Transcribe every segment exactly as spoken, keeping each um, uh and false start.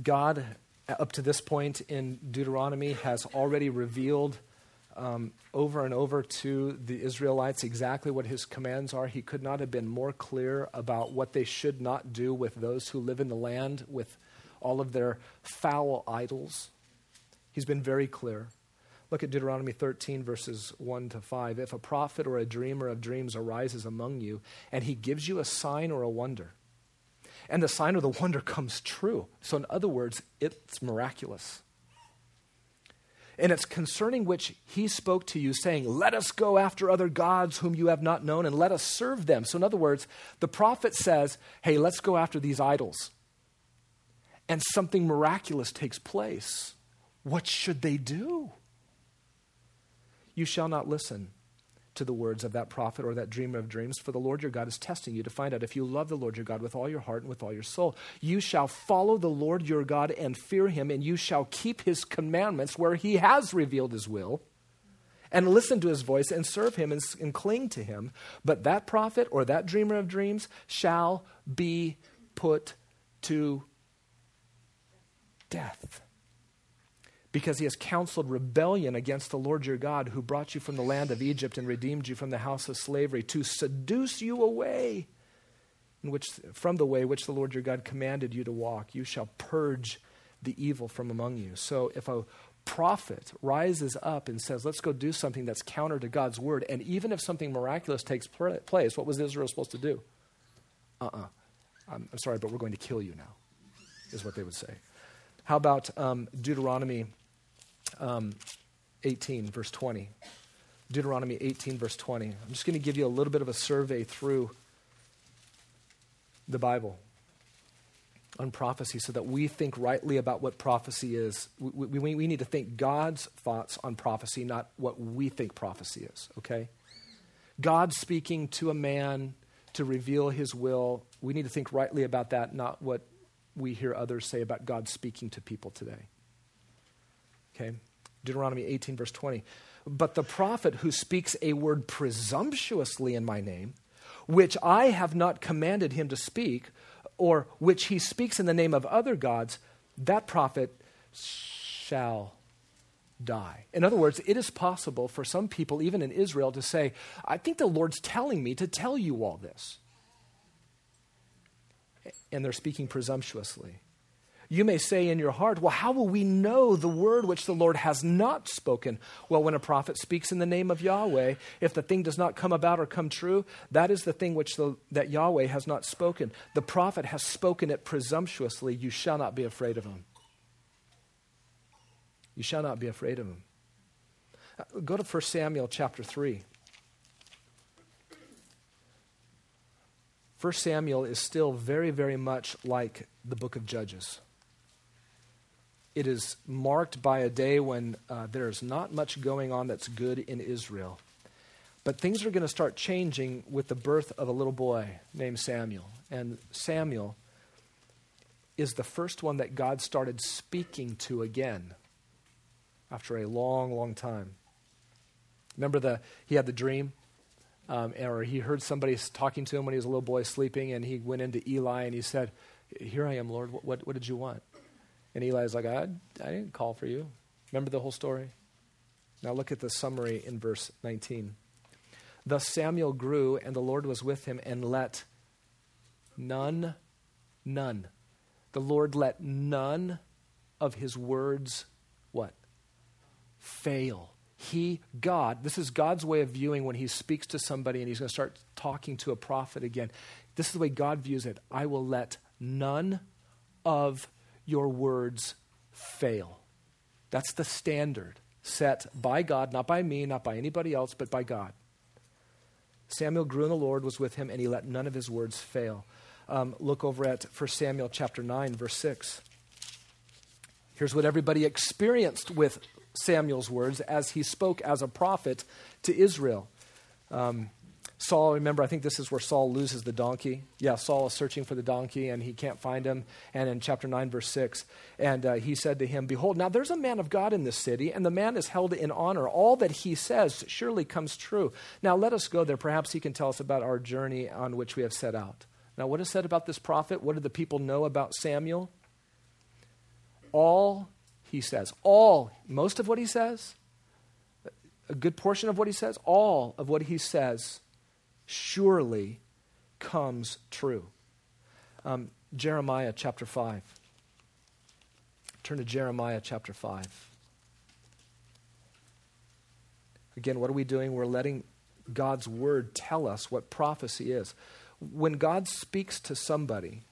God, up to this point in Deuteronomy, has already revealed um, over and over to the Israelites exactly what his commands are. He could not have been more clear about what they should not do with those who live in the land, with all of their foul idols. He's been very clear. Look at Deuteronomy thirteen, verses one to five. If a prophet or a dreamer of dreams arises among you, and he gives you a sign or a wonder, and the sign or the wonder comes true. So in other words, it's miraculous. And it's concerning which he spoke to you, saying, let us go after other gods whom you have not known, and let us serve them. So in other words, the prophet says, hey, let's go after these idols. And something miraculous takes place. What should they do? You shall not listen to the words of that prophet or that dreamer of dreams, for the Lord your God is testing you to find out if you love the Lord your God with all your heart and with all your soul. You shall follow the Lord your God and fear him, and you shall keep his commandments where he has revealed his will, and listen to his voice and serve him and, and cling to him. But that prophet or that dreamer of dreams shall be put to death, because he has counseled rebellion against the Lord your God, who brought you from the land of Egypt and redeemed you from the house of slavery, to seduce you away in which, from the way which the Lord your God commanded you to walk. You shall purge the evil from among you. So if a prophet rises up and says, let's go do something that's counter to God's word, and even if something miraculous takes place, what was Israel supposed to do? Uh-uh. I'm, I'm sorry, but we're going to kill you now, is what they would say. How about um, Deuteronomy um, eighteen, verse twenty? Deuteronomy eighteen, verse twenty. I'm just going to give you a little bit of a survey through the Bible on prophecy so that we think rightly about what prophecy is. We, we, we need to think God's thoughts on prophecy, not what we think prophecy is, okay? God speaking to a man to reveal his will. We need to think rightly about that, not what we hear others say about God speaking to people today. Okay? Deuteronomy eighteen, verse twenty. But the prophet who speaks a word presumptuously in my name, which I have not commanded him to speak, or which he speaks in the name of other gods, that prophet shall die. In other words, it is possible for some people, even in Israel, to say, I think the Lord's telling me to tell you all this. And they're speaking presumptuously. You may say in your heart, well, how will we know the word which the Lord has not spoken? Well, when a prophet speaks in the name of Yahweh, if the thing does not come about or come true, that is the thing which the, that Yahweh has not spoken. The prophet has spoken it presumptuously. You shall not be afraid of him. You shall not be afraid of him. Go to First Samuel chapter three. First Samuel is still very, very much like the book of Judges. It is marked by a day when uh, there is not much going on that's good in Israel. But things are going to start changing with the birth of a little boy named Samuel. And Samuel is the first one that God started speaking to again after a long, long time. Remember the he had the dream? Um, or he heard somebody talking to him when he was a little boy sleeping, and he went into Eli and he said, here I am, Lord, what, what, what did you want? And Eli's like, I, I didn't call for you. Remember the whole story? Now look at the summary in verse nineteen. Thus Samuel grew, and the Lord was with him, and let none, none, the Lord let none of his words, what? Fail. He, God, this is God's way of viewing when he speaks to somebody and he's going to start talking to a prophet again. This is the way God views it. I will let none of your words fail. That's the standard set by God, not by me, not by anybody else, but by God. Samuel grew and the Lord was with him, and he let none of his words fail. Um, look over at First Samuel chapter nine, verse six. Here's what everybody experienced with Samuel's words as he spoke as a prophet to Israel. Um, Saul, remember, I think this is where Saul loses the donkey. Yeah, Saul is searching for the donkey and he can't find him. And in chapter nine, verse six, and uh, he said to him, behold, now there's a man of God in this city, and the man is held in honor. All that he says surely comes true. Now let us go there. Perhaps he can tell us about our journey on which we have set out. Now what is said about this prophet? What did the people know about Samuel? all he says, all, most of what he says, a good portion of what he says, all of what he says surely comes true. Um, Jeremiah chapter five. Turn to Jeremiah chapter five. Again, what are we doing? We're letting God's word tell us what prophecy is. When God speaks to somebody,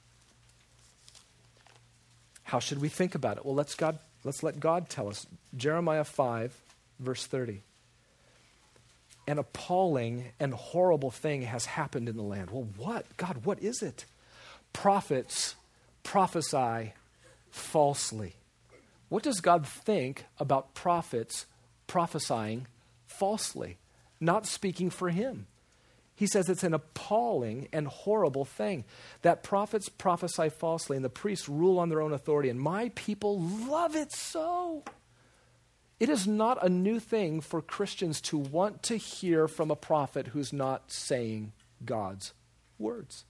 how should we think about it? Well, let's God, let's let God tell us. Jeremiah five, verse thirty. An appalling and horrible thing has happened in the land. Well, what? God, what is it? Prophets prophesy falsely. What does God think about prophets prophesying falsely, not speaking for him? He says it's an appalling and horrible thing that prophets prophesy falsely and the priests rule on their own authority, and my people love it so. It is not a new thing for Christians to want to hear from a prophet who's not saying God's words.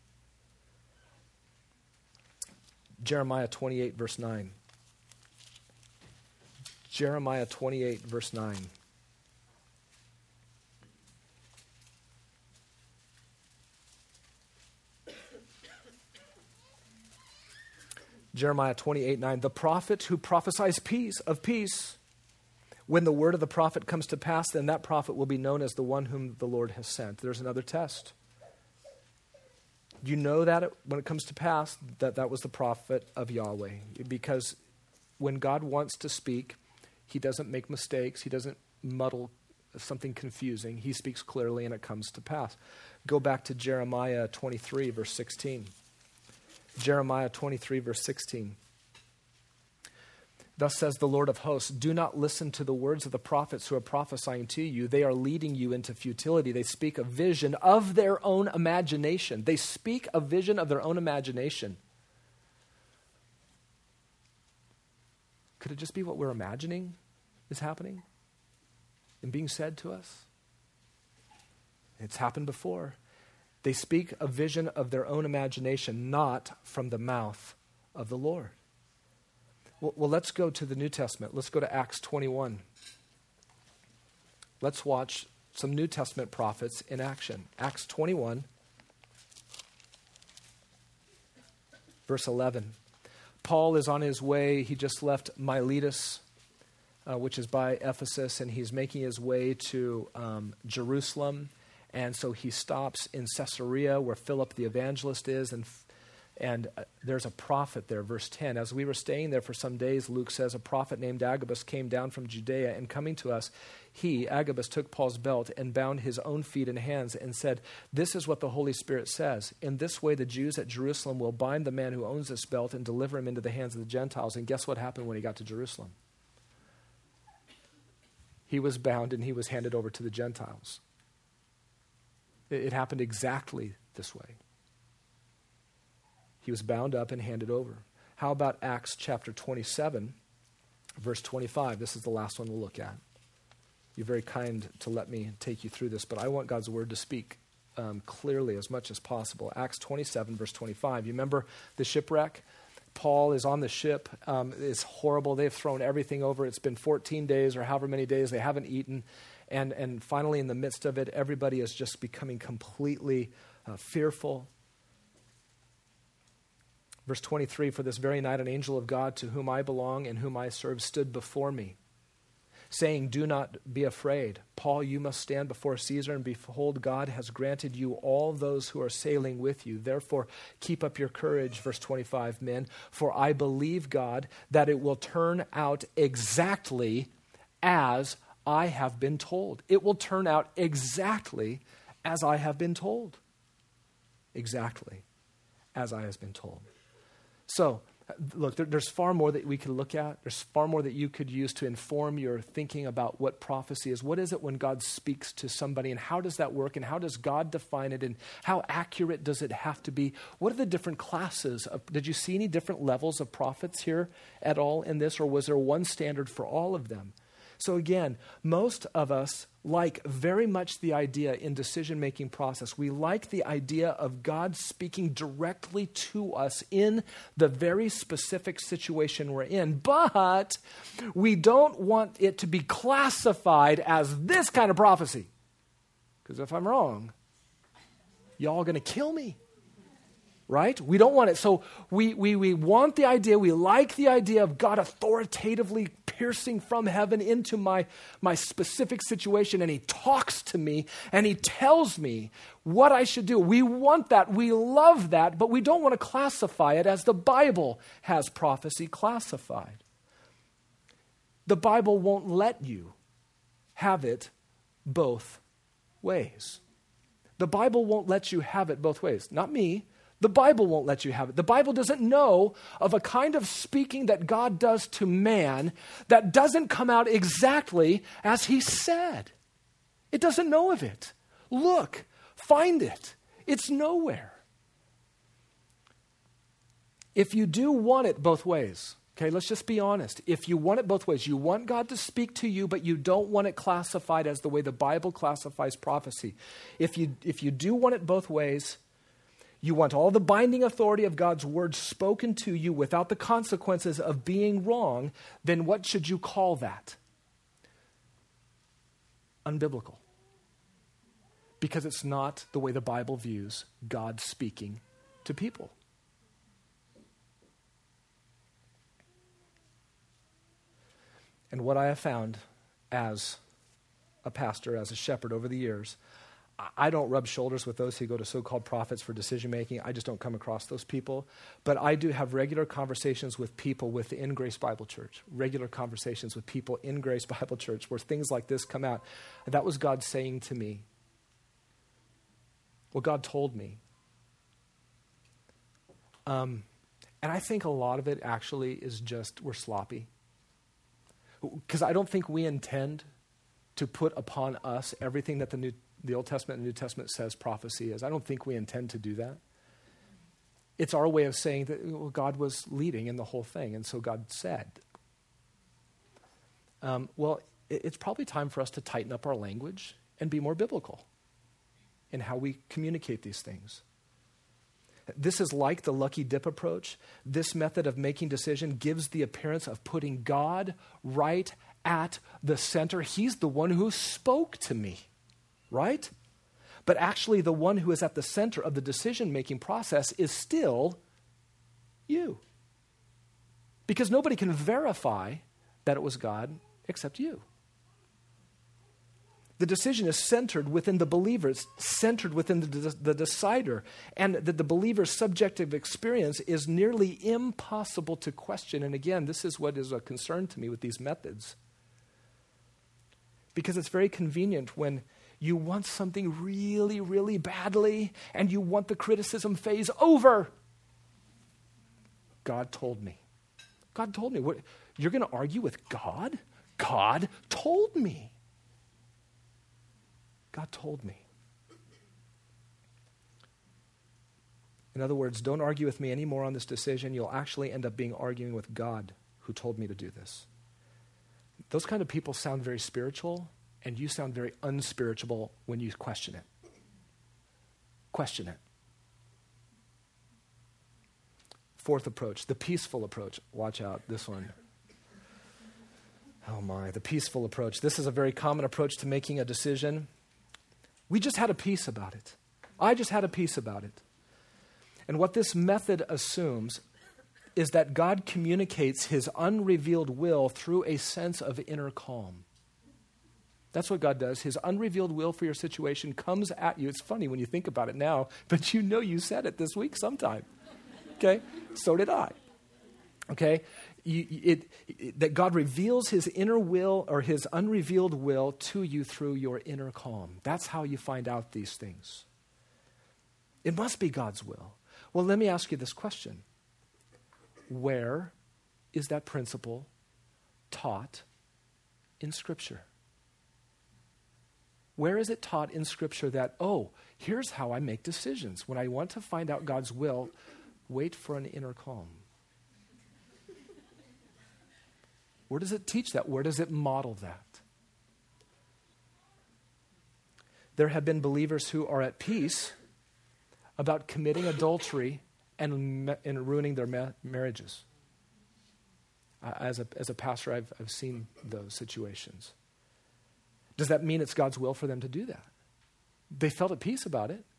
Jeremiah twenty-eight, verse nine. Jeremiah twenty-eight, verse nine. Jeremiah twenty-eight, nine. The prophet who prophesies peace, of peace, when the word of the prophet comes to pass, then that prophet will be known as the one whom the Lord has sent. There's another test. You know that it, when it comes to pass, that that was the prophet of Yahweh. Because when God wants to speak, he doesn't make mistakes. He doesn't muddle something confusing. He speaks clearly and it comes to pass. Go back to Jeremiah twenty-three, verse sixteen. Jeremiah twenty-three, verse sixteen. Thus says the Lord of hosts, do not listen to the words of the prophets who are prophesying to you. They are leading you into futility. They speak a vision of their own imagination. They speak a vision of their own imagination. Could it just be what we're imagining is happening and being said to us? It's happened before. They speak a vision of their own imagination, not from the mouth of the Lord. Well, well, let's go to the New Testament. Let's go to Acts twenty-one. Let's watch some New Testament prophets in action. Acts twenty-one, verse eleven. Paul is on his way. He just left Miletus, uh, which is by Ephesus, and he's making his way to um, Jerusalem. And so he stops in Caesarea where Philip the evangelist is, and And uh, there's a prophet there, verse ten. As we were staying there for some days, Luke says, a prophet named Agabus came down from Judea, and coming to us, he, Agabus, took Paul's belt and bound his own feet and hands and said, this is what the Holy Spirit says. In this way, the Jews at Jerusalem will bind the man who owns this belt and deliver him into the hands of the Gentiles. And guess what happened when he got to Jerusalem? He was bound and he was handed over to the Gentiles. It, it happened exactly this way. He was bound up and handed over. How about Acts chapter twenty-seven, verse twenty-five? This is the last one we'll look at. You're very kind to let me take you through this, but I want God's word to speak um, clearly as much as possible. Acts twenty-seven, verse twenty-five. You remember the shipwreck? Paul is on the ship. Um, it's horrible. They've thrown everything over. It's been fourteen days or however many days. They haven't eaten. And, and finally, in the midst of it, everybody is just becoming completely uh, fearful. Verse twenty-three, for this very night an angel of God to whom I belong and whom I serve stood before me, saying, do not be afraid. Paul, you must stand before Caesar, and behold, God has granted you all those who are sailing with you. Therefore, keep up your courage, verse twenty-five, men, for I believe God that it will turn out exactly as I have been told. It will turn out exactly as I have been told. Exactly as I have been told. So, look, there, there's far more that we could look at. There's far more that you could use to inform your thinking about what prophecy is. What is it when God speaks to somebody, and how does that work, and how does God define it, and how accurate does it have to be? What are the different classes of, did you see any different levels of prophets here at all in this, or was there one standard for all of them? So again, most of us like very much the idea in decision-making process. We like the idea of God speaking directly to us in the very specific situation we're in, but we don't want it to be classified as this kind of prophecy. Because if I'm wrong, y'all are going to kill me. Right? We don't want it. So we, we, we want the idea, we like the idea of God authoritatively piercing from heaven into my, my specific situation, and he talks to me and he tells me what I should do. We want that. We love that, but we don't want to classify it as the Bible has prophecy classified. The Bible won't let you have it both ways. The Bible won't let you have it both ways. Not me. The Bible won't let you have it. The Bible doesn't know of a kind of speaking that God does to man that doesn't come out exactly as he said. It doesn't know of it. Look, find it. It's nowhere. If you do want it both ways, okay, let's just be honest. If you want it both ways, you want God to speak to you, but you don't want it classified as the way the Bible classifies prophecy. If you, if you do want it both ways, you want all the binding authority of God's word spoken to you without the consequences of being wrong, then what should you call that? Unbiblical. Because it's not the way the Bible views God speaking to people. And what I have found as a pastor, as a shepherd over the years, I don't rub shoulders with those who go to so-called prophets for decision-making. I just don't come across those people. But I do have regular conversations with people within Grace Bible Church, regular conversations with people in Grace Bible Church where things like this come out. That was God saying to me. Well, God told me. Um, and I think a lot of it actually is just we're sloppy. Because I don't think we intend to put upon us everything that the New The Old Testament and New Testament says prophecy is. I don't think we intend to do that. It's our way of saying that well, God was leading in the whole thing, and so God said. Um, well, it, it's probably time for us to tighten up our language and be more biblical in how we communicate these things. This is like the lucky dip approach. This method of making decision gives the appearance of putting God right at the center. He's the one who spoke to me. Right? But actually the one who is at the center of the decision-making process is still you. Because nobody can verify that it was God except you. The decision is centered within the believer. It's centered within the, the decider. And that the believer's subjective experience is nearly impossible to question. And again, this is what is a concern to me with these methods. Because it's very convenient when you want something really, really badly, and you want the criticism phase over. God told me. God told me. What, you're going to argue with God? God told me. God told me. In other words, don't argue with me anymore on this decision. You'll actually end up being arguing with God who told me to do this. Those kind of people sound very spiritual, and you sound very unspiritual when you question it. Question it. Fourth approach, the peaceful approach. Watch out, this one. Oh my, the peaceful approach. This is a very common approach to making a decision. We just had a peace about it. I just had a peace about it. And what this method assumes is that God communicates his unrevealed will through a sense of inner calm. That's what God does. His unrevealed will for your situation comes at you. It's funny when you think about it now, but you know you said it this week sometime. Okay? So did I. Okay? You, it, it, that God reveals his inner will or his unrevealed will to you through your inner calm. That's how you find out these things. It must be God's will. Well, let me ask you this question. Where is that principle taught in Scripture? Where is it taught in Scripture that, oh, here's how I make decisions. When I want to find out God's will, wait for an inner calm. Where does it teach that? Where does it model that? There have been believers who are at peace about committing adultery and, and ruining their ma- marriages. Uh, as a as a pastor, I've I've seen those situations. Does that mean it's God's will for them to do that? They felt at peace about it.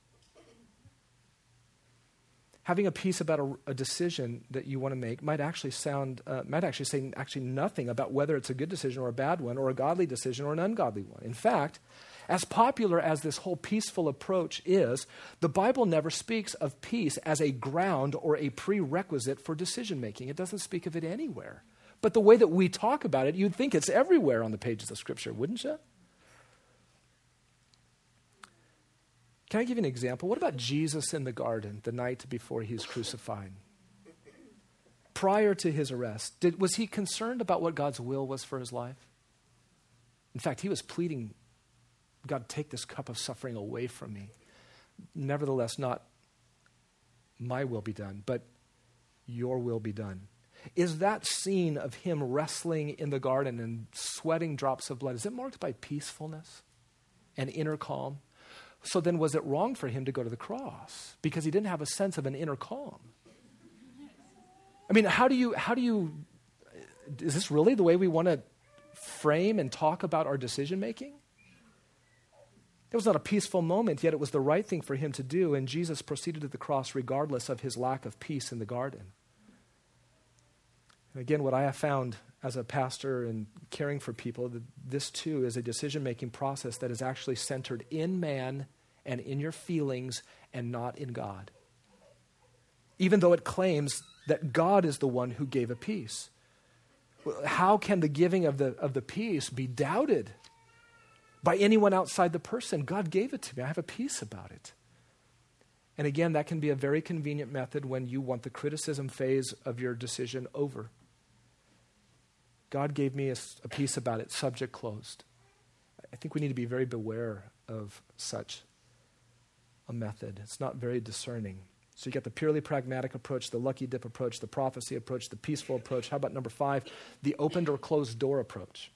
Having a peace about a, a decision that you want to make might actually sound, uh, might actually say actually nothing about whether it's a good decision or a bad one, or a godly decision or an ungodly one. In fact, as popular as this whole peaceful approach is, the Bible never speaks of peace as a ground or a prerequisite for decision making. It doesn't speak of it anywhere. But the way that we talk about it, you'd think it's everywhere on the pages of Scripture, wouldn't you? Can I give you an example? What about Jesus in the garden the night before he was crucified? Prior to his arrest, did, was he concerned about what God's will was for his life? In fact, he was pleading, God, take this cup of suffering away from me. Nevertheless, not my will be done, but your will be done. Is that scene of him wrestling in the garden and sweating drops of blood, is it marked by peacefulness and inner calm? So then was it wrong for him to go to the cross because he didn't have a sense of an inner calm? I mean, how do you, how do you, is this really the way we want to frame and talk about our decision making? It was not a peaceful moment, yet it was the right thing for him to do, and Jesus proceeded to the cross regardless of his lack of peace in the garden. And again, what I have found as a pastor and caring for people, that this too is a decision-making process that is actually centered in man and in your feelings and not in God. Even though it claims that God is the one who gave a peace. How can the giving of the, of the peace be doubted by anyone outside the person? God gave it to me. I have a peace about it. And again, that can be a very convenient method when you want the criticism phase of your decision over. God gave me a, a peace about it, subject closed. I think we need to be very beware of such a method. It's not very discerning. So you got the purely pragmatic approach, the lucky dip approach, the prophecy approach, the peaceful approach. How about number five, the opened or closed door approach?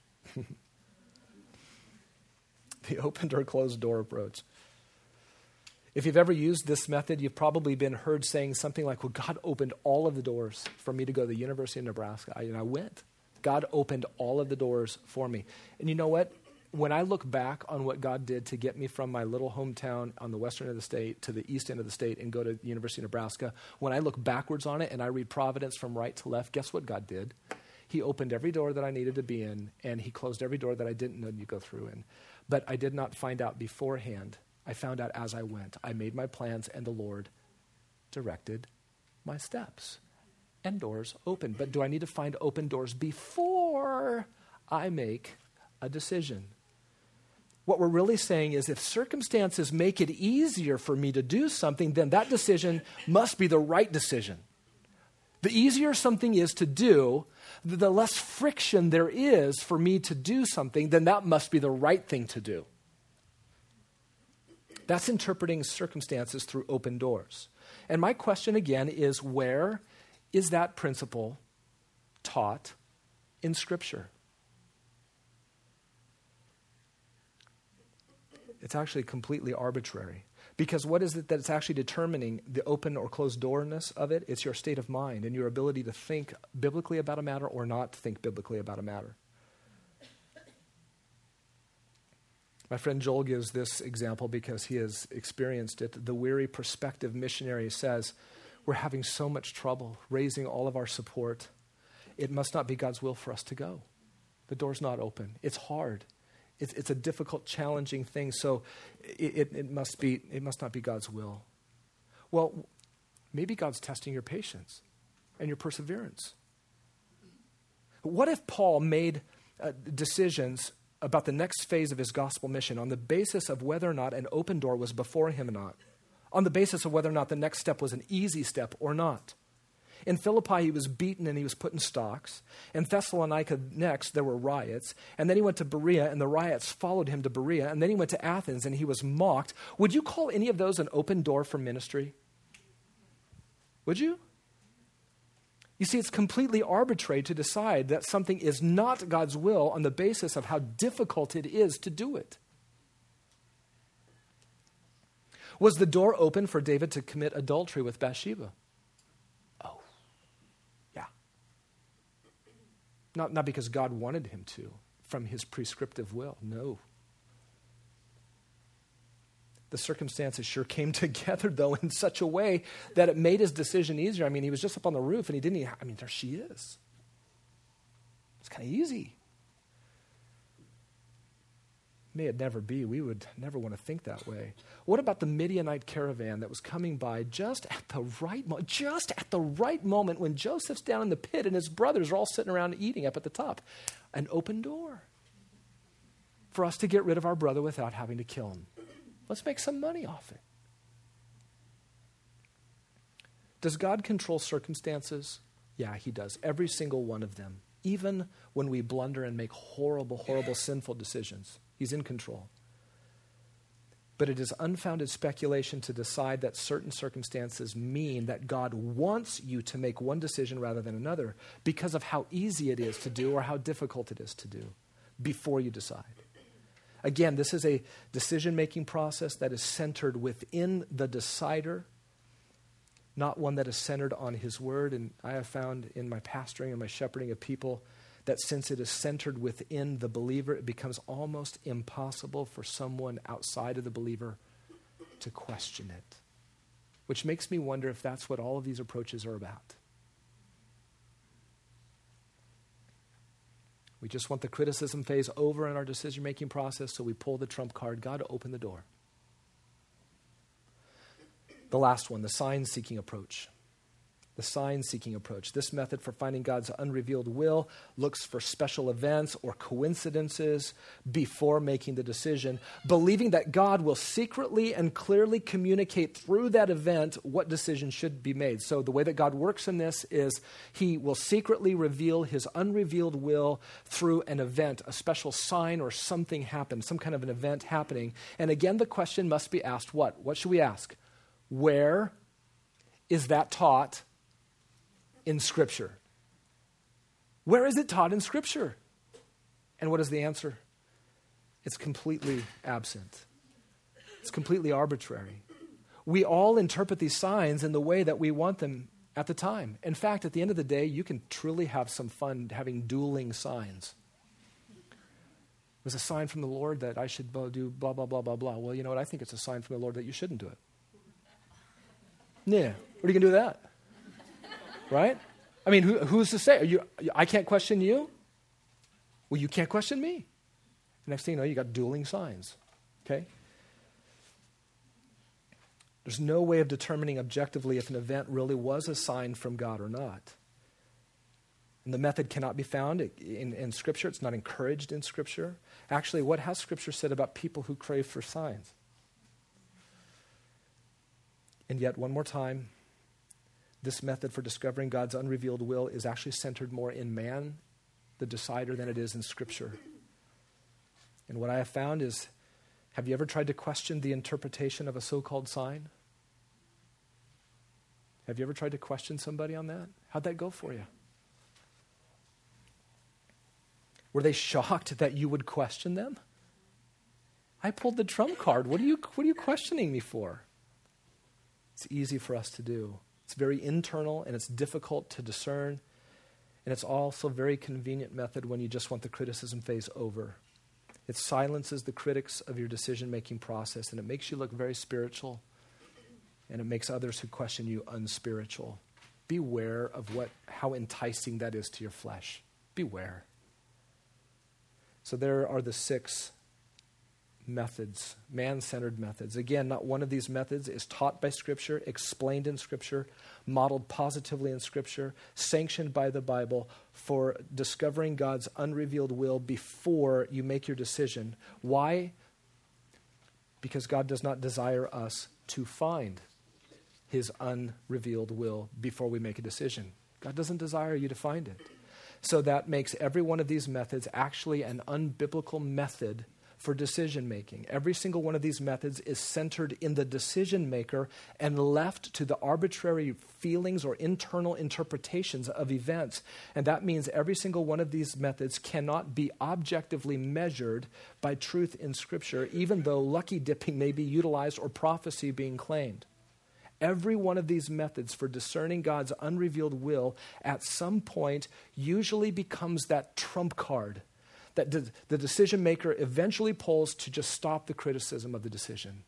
The opened or closed door approach. If you've ever used this method, you've probably been heard saying something like, well, God opened all of the doors for me to go to the University of Nebraska. I, and I went. God opened all of the doors for me. And you know what? When I look back on what God did to get me from my little hometown on the western end of the state to the east end of the state and go to the University of Nebraska, when I look backwards on it and I read Providence from right to left, guess what God did? He opened every door that I needed to be in, and he closed every door that I didn't need to go through in. But I did not find out beforehand. I found out as I went. I made my plans, and the Lord directed my steps. And doors open. But do I need to find open doors before I make a decision? What we're really saying is if circumstances make it easier for me to do something, then that decision must be the right decision. The easier something is to do, the less friction there is for me to do something, then that must be the right thing to do. That's interpreting circumstances through open doors. And my question again is, where is that principle taught in Scripture? It's actually completely arbitrary. Because what is it that's actually determining the open or closed doorness of it? It's your state of mind and your ability to think biblically about a matter or not think biblically about a matter. My friend Joel gives this example because he has experienced it. The weary prospective missionary says, we're having so much trouble raising all of our support. It must not be God's will for us to go. The door's not open. It's hard. It's, it's a difficult, challenging thing. So it, it, it must be. It must not be God's will. Well, maybe God's testing your patience and your perseverance. What if Paul made uh, decisions about the next phase of his gospel mission on the basis of whether or not an open door was before him or not? On the basis of whether or not the next step was an easy step or not. In Philippi, he was beaten and he was put in stocks. In Thessalonica, next, there were riots. And then he went to Berea, and the riots followed him to Berea. And then he went to Athens, and he was mocked. Would you call any of those an open door for ministry? Would you? You see, it's completely arbitrary to decide that something is not God's will on the basis of how difficult it is to do it. Was the door open for David to commit adultery with Bathsheba? Oh, yeah. Not, not because God wanted him to, from his prescriptive will. No. The circumstances sure came together, though, in such a way that it made his decision easier. I mean, he was just up on the roof, and he didn't even, I mean, there she is. It's kind of easy. May it never be. We would never want to think that way. What about the Midianite caravan that was coming by just at the right moment, just at the right moment when Joseph's down in the pit and his brothers are all sitting around eating up at the top? An open door for us to get rid of our brother without having to kill him. Let's make some money off it. Does God control circumstances? Yeah, he does. Every single one of them. Even when we blunder and make horrible, horrible, sinful decisions. He's in control. But it is unfounded speculation to decide that certain circumstances mean that God wants you to make one decision rather than another because of how easy it is to do or how difficult it is to do before you decide. Again, this is a decision-making process that is centered within the decider, not one that is centered on his word. And I have found in my pastoring and my shepherding of people that since it is centered within the believer, it becomes almost impossible for someone outside of the believer to question it, which makes me wonder if that's what all of these approaches are about. We just want the criticism phase over in our decision-making process, so we pull the trump card. God, open the door. The last one, the sign-seeking approach. The sign-seeking approach. This method for finding God's unrevealed will looks for special events or coincidences before making the decision, believing that God will secretly and clearly communicate through that event what decision should be made. So the way that God works in this is he will secretly reveal his unrevealed will through an event, a special sign or something happens, some kind of an event happening. And again, the question must be asked, what? What should we ask? Where is that taught in Scripture? Where is it taught in Scripture? And what is the answer? It's completely absent. It's completely arbitrary. We all interpret these signs in the way that we want them at the time. In fact, at the end of the day, you can truly have some fun having dueling signs. It was a sign from the Lord that I should do blah, blah, blah, blah, blah. Well, you know what? I think it's a sign from the Lord that you shouldn't do it. Yeah. What are you going to do with that? Right? I mean, who, who's to say? Are you, I can't question you? Well, you can't question me. Next thing you know, you got dueling signs. Okay? There's no way of determining objectively if an event really was a sign from God or not. And the method cannot be found in, in Scripture. It's not encouraged in Scripture. Actually, what has Scripture said about people who crave for signs? And yet, one more time, this method for discovering God's unrevealed will is actually centered more in man, the decider, than it is in Scripture. And what I have found is, have you ever tried to question the interpretation of a so-called sign? Have you ever tried to question somebody on that? How'd that go for you? Were they shocked that you would question them? I pulled the trump card. What are you, what are you questioning me for? It's easy for us to do. It's very internal and it's difficult to discern. And it's also a very convenient method when you just want the criticism phase over. It silences the critics of your decision-making process and it makes you look very spiritual and it makes others who question you unspiritual. Beware of what, how enticing that is to your flesh. Beware. So there are the six methods, man-centered methods. Again, not one of these methods is taught by Scripture, explained in Scripture, modeled positively in Scripture, sanctioned by the Bible for discovering God's unrevealed will before you make your decision. Why? Because God does not desire us to find his unrevealed will before we make a decision. God doesn't desire you to find it. So that makes every one of these methods actually an unbiblical method for decision making. Every single one of these methods is centered in the decision maker and left to the arbitrary feelings or internal interpretations of events. And that means every single one of these methods cannot be objectively measured by truth in Scripture, even though lucky dipping may be utilized or prophecy being claimed. Every one of these methods for discerning God's unrevealed will at some point usually becomes that trump card that the, the decision maker eventually pulls to just stop the criticism of the decision.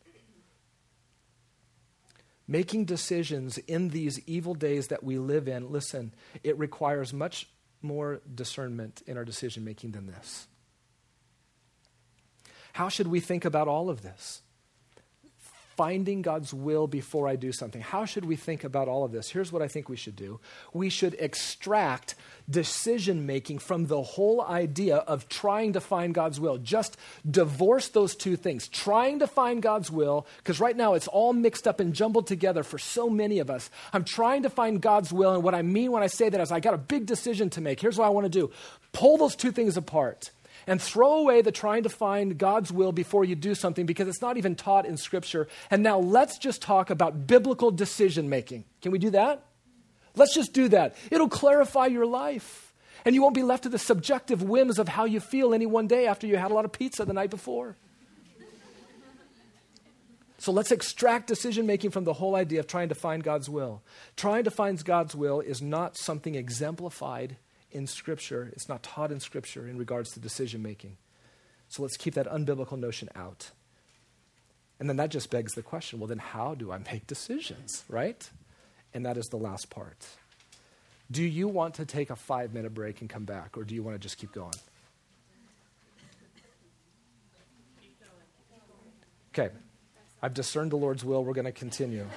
Making decisions in these evil days that we live in, listen, it requires much more discernment in our decision making than this. How should we think about all of this? Finding God's will before I do something. How should we think about all of this? Here's what I think we should do. We should extract decision-making from the whole idea of trying to find God's will. Just divorce those two things. Trying to find God's will, because right now it's all mixed up and jumbled together for so many of us. I'm trying to find God's will, and what I mean when I say that is I got a big decision to make. Here's what I want to do. Pull those two things apart. And throw away the trying to find God's will before you do something because it's not even taught in Scripture. And now let's just talk about biblical decision making. Can we do that? Let's just do that. It'll clarify your life. And you won't be left to the subjective whims of how you feel any one day after you had a lot of pizza the night before. So let's extract decision making from the whole idea of trying to find God's will. Trying to find God's will is not something exemplified in Scripture. It's not taught in Scripture in regards to decision making. So let's keep that unbiblical notion out. And then that just begs the question, well, then how do I make decisions, right? And that is the last part. Do you want to take a five-minute break and come back, or do you want to just keep going? Okay. I've discerned the Lord's will. We're going to continue.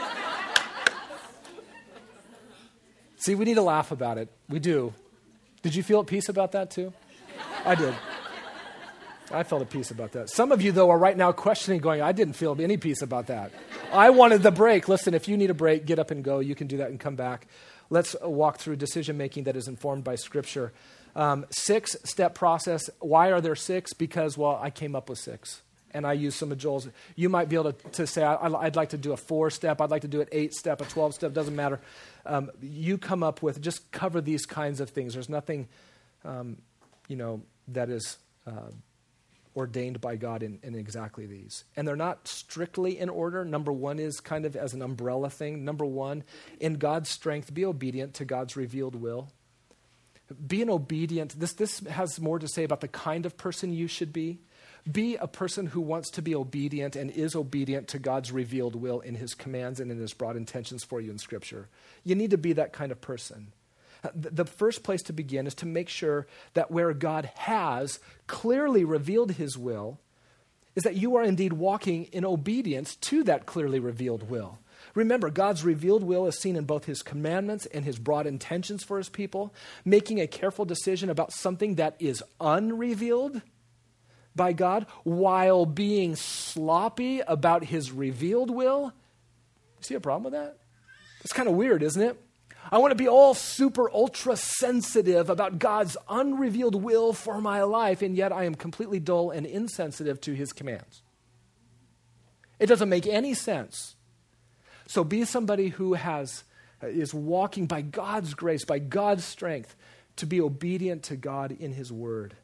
See, we need to laugh about it. We do. Did you feel at peace about that too? I did. I felt at peace about that. Some of you, though, are right now questioning, going, I didn't feel any peace about that. I wanted the break. Listen, if you need a break, get up and go. You can do that and come back. Let's walk through decision-making that is informed by Scripture. Um, six-step process. Why are there six? Because, well, I came up with six. And I use some of Joel's. You might be able to, to say, I, I'd like to do a four-step. I'd like to do an eight-step, a twelve-step. Doesn't matter. Um, you come up with, just cover these kinds of things. There's nothing, um, you know, that is uh, ordained by God in, in exactly these. And they're not strictly in order. Number one is kind of as an umbrella thing. Number one, in God's strength, be obedient to God's revealed will. Be an obedient. This, this has more to say about the kind of person you should be. Be a person who wants to be obedient and is obedient to God's revealed will in his commands and in his broad intentions for you in Scripture. You need to be that kind of person. The first place to begin is to make sure that where God has clearly revealed his will is that you are indeed walking in obedience to that clearly revealed will. Remember, God's revealed will is seen in both his commandments and his broad intentions for his people. Making a careful decision about something that is unrevealed by God while being sloppy about his revealed will. You see a problem with that? It's kind of weird, isn't it? I want to be all super ultra sensitive about God's unrevealed will for my life, and yet I am completely dull and insensitive to his commands. It doesn't make any sense. So be somebody who has is walking by God's grace, by God's strength, to be obedient to God in his word.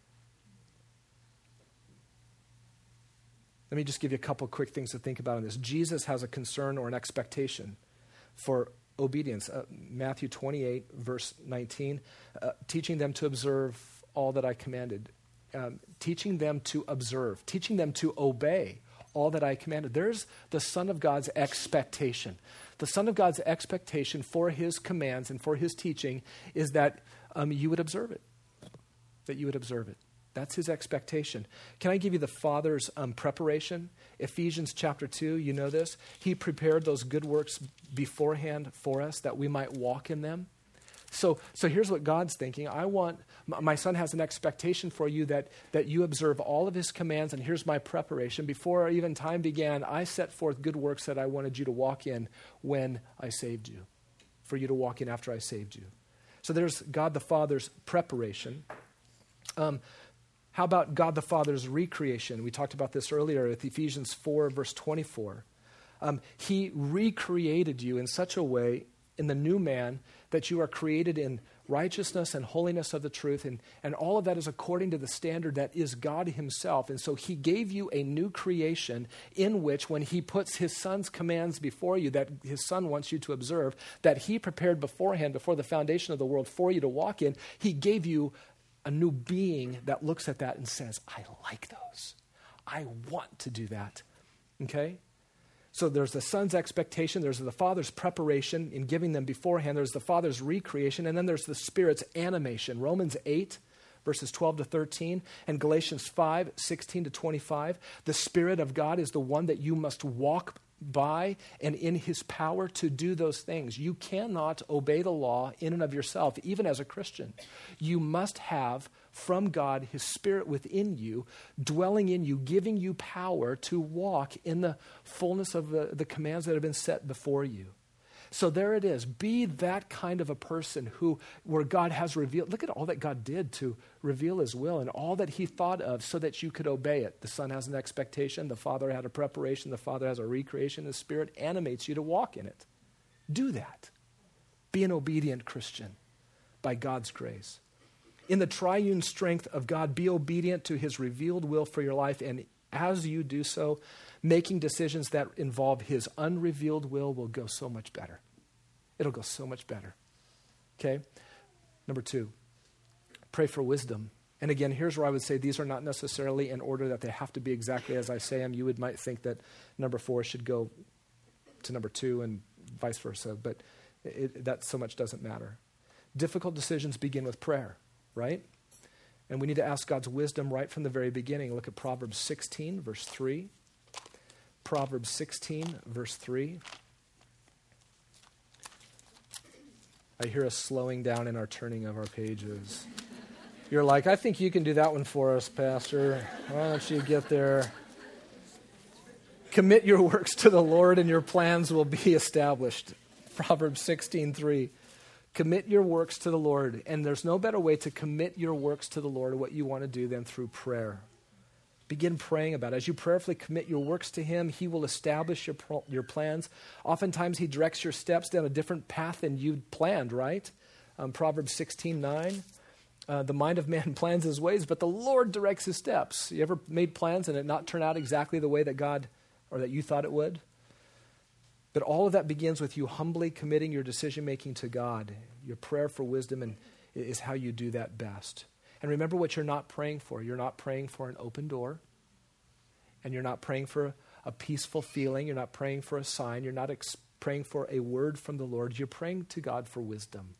Let me just give you a couple quick things to think about on this. Jesus has a concern or an expectation for obedience. Uh, Matthew twenty-eight, verse nineteen, uh, teaching them to observe all that I commanded. Um, teaching them to observe, teaching them to obey all that I commanded. There's the Son of God's expectation. The Son of God's expectation for his commands and for his teaching is that um, you would observe it, that you would observe it. That's his expectation. Can I give you the Father's um, preparation? Ephesians chapter two, you know this. He prepared those good works beforehand for us that we might walk in them. So so here's what God's thinking. I want, my Son has an expectation for you that, that you observe all of his commands, and here's my preparation. Before even time began, I set forth good works that I wanted you to walk in when I saved you, for you to walk in after I saved you. So there's God the Father's preparation. Um How about God the Father's recreation? We talked about this earlier with Ephesians four, verse twenty-four. Um, he recreated you in such a way in the new man that you are created in righteousness and holiness of the truth, and, and all of that is according to the standard that is God himself. And so he gave you a new creation in which, when he puts his son's commands before you that his son wants you to observe, that he prepared beforehand, before the foundation of the world, for you to walk in, he gave you a new being that looks at that and says, I like those. I want to do that. Okay? So there's the son's expectation, there's the father's preparation in giving them beforehand, there's the father's recreation, and then there's the spirit's animation. Romans eight, verses twelve to thirteen, and Galatians five, sixteen to twenty-five. The Spirit of God is the one that you must walk by and in his power to do those things. You cannot obey the law in and of yourself, even as a Christian. You must have from God his Spirit within you, dwelling in you, giving you power to walk in the fullness of the, the commands that have been set before you. So there it is. Be that kind of a person who, where God has revealed, look at all that God did to reveal his will and all that he thought of so that you could obey it. The Son has an expectation. The Father had a preparation. The Father has a recreation. The Spirit animates you to walk in it. Do that. Be an obedient Christian by God's grace. In the triune strength of God, be obedient to his revealed will for your life, and as you do so, making decisions that involve his unrevealed will will go so much better. It'll go so much better. Okay? Number two, pray for wisdom. And again, here's where I would say these are not necessarily in order that they have to be exactly as I say them. You would might think that number four should go to number two and vice versa, but it, that so much doesn't matter. Difficult decisions begin with prayer, right? And we need to ask God's wisdom right from the very beginning. Look at Proverbs sixteen, verse three. Proverbs sixteen, verse three. I hear us slowing down in our turning of our pages. You're like, I think you can do that one for us, Pastor. Why don't you get there? Commit your works to the Lord and your plans will be established. Proverbs sixteen, three. Commit your works to the Lord. And there's no better way to commit your works to the Lord, what you want to do, than through prayer. Begin praying about it. As you prayerfully commit your works to him, he will establish your, your plans. Oftentimes he directs your steps down a different path than you planned, right? Um, Proverbs sixteen, nine. Uh, the mind of man plans his ways, but the Lord directs his steps. You ever made plans and it not turn out exactly the way that God or that you thought it would? But all of that begins with you humbly committing your decision-making to God. Your prayer for wisdom and is how you do that best. And remember what you're not praying for. You're not praying for an open door. And you're not praying for a peaceful feeling. You're not praying for a sign. You're not ex- praying for a word from the Lord. You're praying to God for wisdom.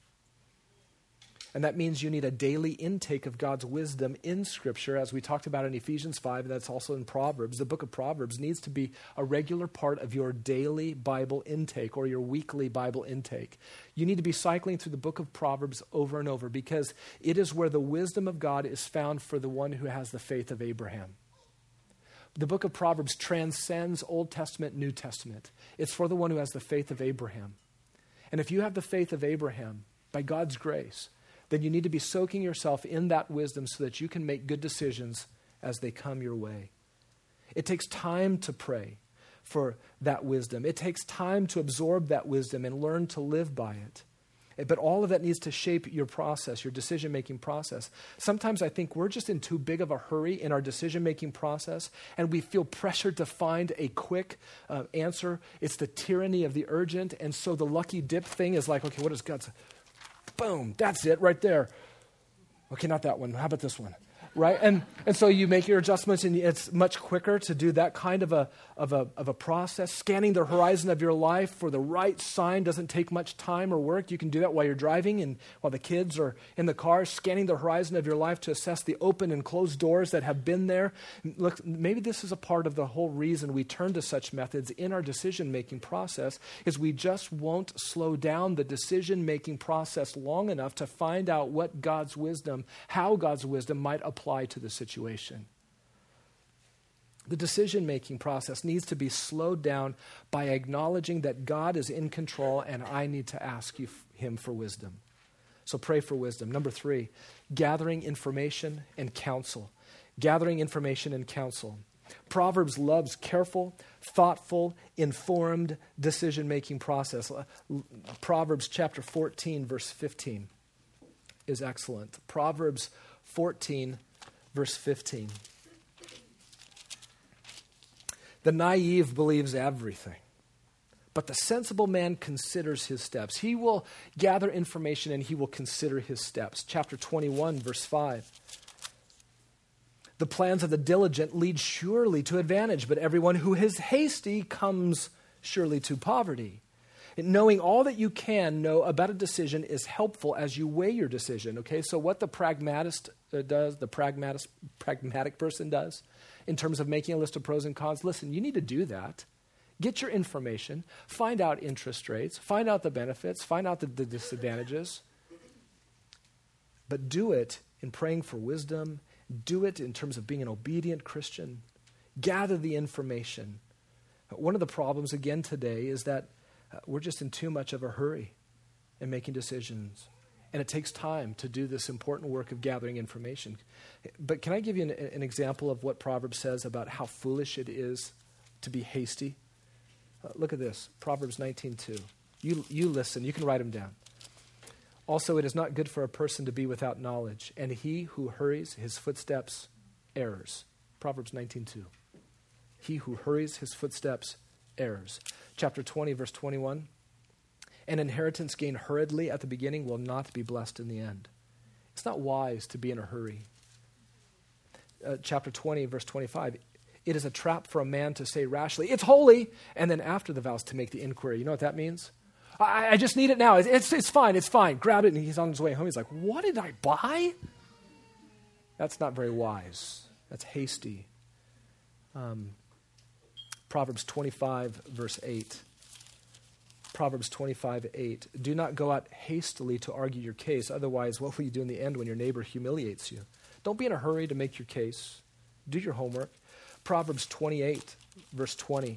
And that means you need a daily intake of God's wisdom in Scripture, as we talked about in Ephesians five, and that's also in Proverbs. The book of Proverbs needs to be a regular part of your daily Bible intake or your weekly Bible intake. You need to be cycling through the book of Proverbs over and over because it is where the wisdom of God is found for the one who has the faith of Abraham. The book of Proverbs transcends Old Testament, New Testament. It's for the one who has the faith of Abraham. And if you have the faith of Abraham, by God's grace, then you need to be soaking yourself in that wisdom so that you can make good decisions as they come your way. It takes time to pray for that wisdom. It takes time to absorb that wisdom and learn to live by it. But all of that needs to shape your process, your decision-making process. Sometimes I think we're just in too big of a hurry in our decision-making process, and we feel pressured to find a quick uh, answer. It's the tyranny of the urgent, and so the lucky dip thing is like, okay, what does God say? Boom, that's it right there. Okay, not that one. How about this one? Right? And and so you make your adjustments, and it's much quicker to do that kind of a of a of a process. Scanning the horizon of your life for the right sign doesn't take much time or work. You can do that while you're driving and while the kids are in the car, scanning the horizon of your life to assess the open and closed doors that have been there. Look, maybe this is a part of the whole reason we turn to such methods in our decision-making process is we just won't slow down the decision-making process long enough to find out what God's wisdom, how God's wisdom might apply apply to the situation. The decision-making process needs to be slowed down by acknowledging that God is in control and I need to ask you, him for wisdom. So pray for wisdom. Number three, gathering information and counsel. gathering information and counsel. Proverbs loves careful, thoughtful, informed decision-making process. Proverbs chapter fourteen, verse fifteen is excellent. Proverbs fourteen, verse fifteen. The naive believes everything, but the sensible man considers his steps. He will gather information and he will consider his steps. Chapter twenty-one, verse five. The plans of the diligent lead surely to advantage, but everyone who is hasty comes surely to poverty. And knowing all that you can know about a decision is helpful as you weigh your decision. Okay, so what the pragmatist uh, does, the pragmatist, pragmatic person does in terms of making a list of pros and cons, listen, you need to do that. Get your information, find out interest rates, find out the benefits, find out the, the disadvantages, but do it in praying for wisdom. Do it in terms of being an obedient Christian. Gather the information. One of the problems, again, today is that uh, we're just in too much of a hurry in making decisions. And it takes time to do this important work of gathering information. But can I give you an, an example of what Proverbs says about how foolish it is to be hasty? Uh, look at this, Proverbs nineteen two. You, you listen, you can write them down. Also, it is not good for a person to be without knowledge, and he who hurries his footsteps errs. Proverbs nineteen two. He who hurries his footsteps errs. Chapter twenty, verse twenty-one. An inheritance gained hurriedly at the beginning will not be blessed in the end. It's not wise to be in a hurry. Uh, chapter twenty, verse twenty-five. It is a trap for a man to say rashly, "It's holy," and then after the vows to make the inquiry. You know what that means? I, I just need it now. It's, it's, it's fine. It's fine. Grab it. And he's on his way home. He's like, what did I buy? That's not very wise. That's hasty. Um, Proverbs twenty-five, verse eight. Proverbs twenty-five, eight. Do not go out hastily to argue your case. Otherwise, what will you do in the end when your neighbor humiliates you? Don't be in a hurry to make your case. Do your homework. Proverbs twenty-eight, verse twenty.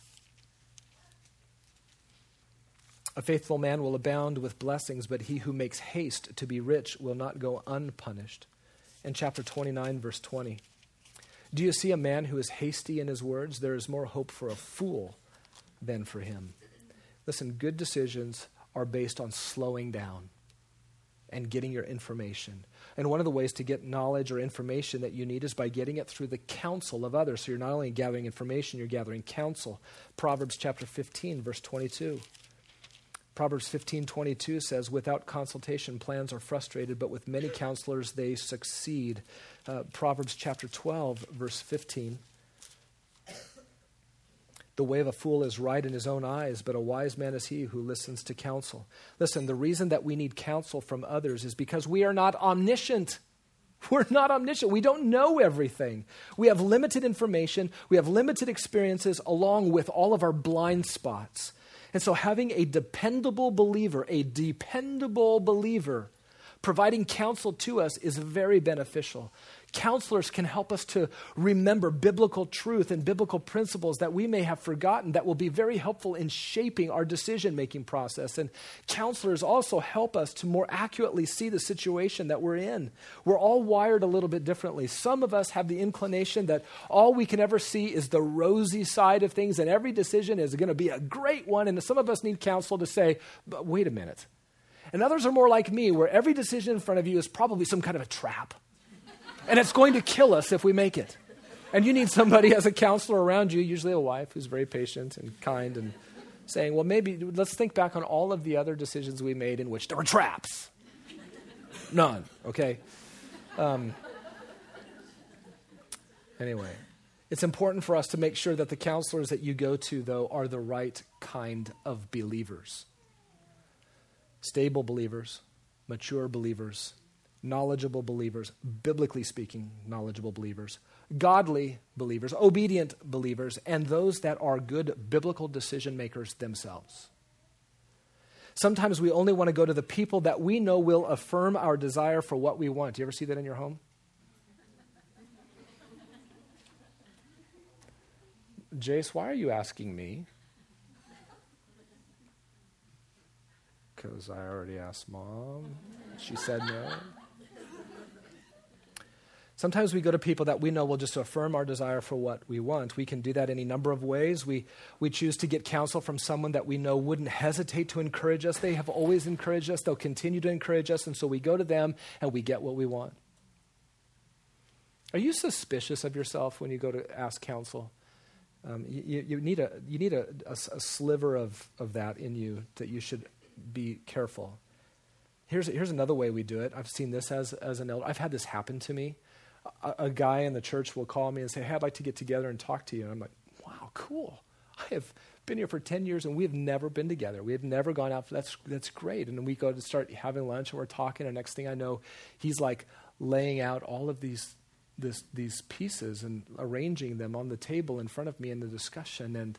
A faithful man will abound with blessings, but he who makes haste to be rich will not go unpunished. And chapter twenty-nine, verse twenty. Do you see a man who is hasty in his words? There is more hope for a fool than for him. Listen, good decisions are based on slowing down and getting your information. And one of the ways to get knowledge or information that you need is by getting it through the counsel of others. So you're not only gathering information, you're gathering counsel. Proverbs chapter fifteen, verse twenty-two. Proverbs fifteen twenty-two says, without consultation, plans are frustrated, but with many counselors, they succeed. Uh, Proverbs chapter twelve, verse fifteen. The way of a fool is right in his own eyes, but a wise man is he who listens to counsel. Listen, the reason that we need counsel from others is because we are not omniscient. We're not omniscient. We don't know everything. We have limited information. We have limited experiences along with all of our blind spots. And so having a dependable believer, a dependable believer, providing counsel to us is very beneficial. Counselors can help us to remember biblical truth and biblical principles that we may have forgotten that will be very helpful in shaping our decision-making process. And counselors also help us to more accurately see the situation that we're in. We're all wired a little bit differently. Some of us have the inclination that all we can ever see is the rosy side of things, and every decision is going to be a great one. And some of us need counsel to say, but wait a minute. And others are more like me, where every decision in front of you is probably some kind of a trap. And it's going to kill us if we make it. And you need somebody as a counselor around you, usually a wife who's very patient and kind and saying, well, maybe let's think back on all of the other decisions we made in which there were traps. None, okay? Um, anyway, it's important for us to make sure that the counselors that you go to, though, are the right kind of believers. Stable believers, mature believers, knowledgeable believers, biblically speaking, knowledgeable believers, godly believers, obedient believers, and those that are good biblical decision makers themselves. Sometimes we only want to go to the people that we know will affirm our desire for what we want. Do you ever see that in your home? Jace, why are you asking me? Because I already asked Mom. She said no. Sometimes we go to people that we know will just affirm our desire for what we want. We can do that any number of ways. We we choose to get counsel from someone that we know wouldn't hesitate to encourage us. They have always encouraged us. They'll continue to encourage us. And so we go to them and we get what we want. Are you suspicious of yourself when you go to ask counsel? Um, you, you need a you need a, a, a sliver of, of that in you that you should be careful. Here's here's another way we do it. I've seen this as as an elder. I've had this happen to me. A, a guy in the church will call me and say, hey, I'd like to get together and talk to you. And I'm like, wow, cool. I have been here for ten years and we have never been together. We have never gone out. For, that's that's great. And then we go to start having lunch and we're talking. And next thing I know, he's like laying out all of these this, these pieces and arranging them on the table in front of me in the discussion. And,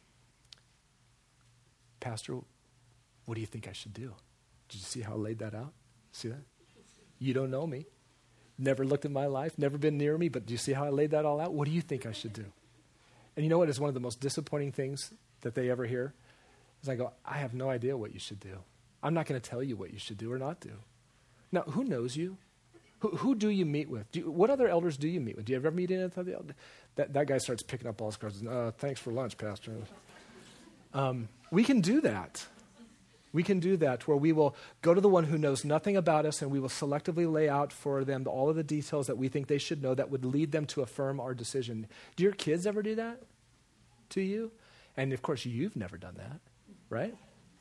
Pastor, what do you think I should do? Did you see how I laid that out? See that? You don't know me. Never looked at my life, never been near me, but do you see how I laid that all out? What do you think I should do? And you know what is one of the most disappointing things that they ever hear? Is I go, I have no idea what you should do. I'm not going to tell you what you should do or not do. Now, who knows you? Who, who do you meet with? Do you, what other elders do you meet with? Do you ever meet any other elders? That, that guy starts picking up all his cards. Uh, thanks for lunch, Pastor. Um, we can do that. We can do that where we will go to the one who knows nothing about us and we will selectively lay out for them all of the details that we think they should know that would lead them to affirm our decision. Do your kids ever do that to you? And of course, you've never done that, right?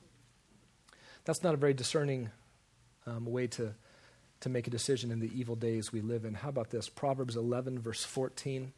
That's not a very discerning um, way to, to make a decision in the evil days we live in. How about this? Proverbs eleven, verse fourteen.